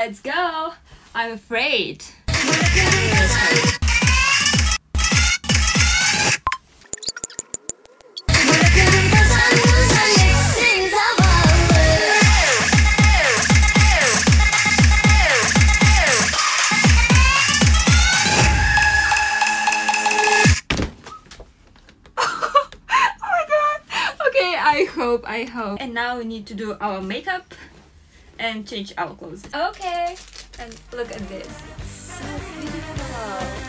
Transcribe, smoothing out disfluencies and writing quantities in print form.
let's go. I'm afraid. I hope. And now we need to do our makeup and change our clothes. Okay, and look at this. It's so beautiful.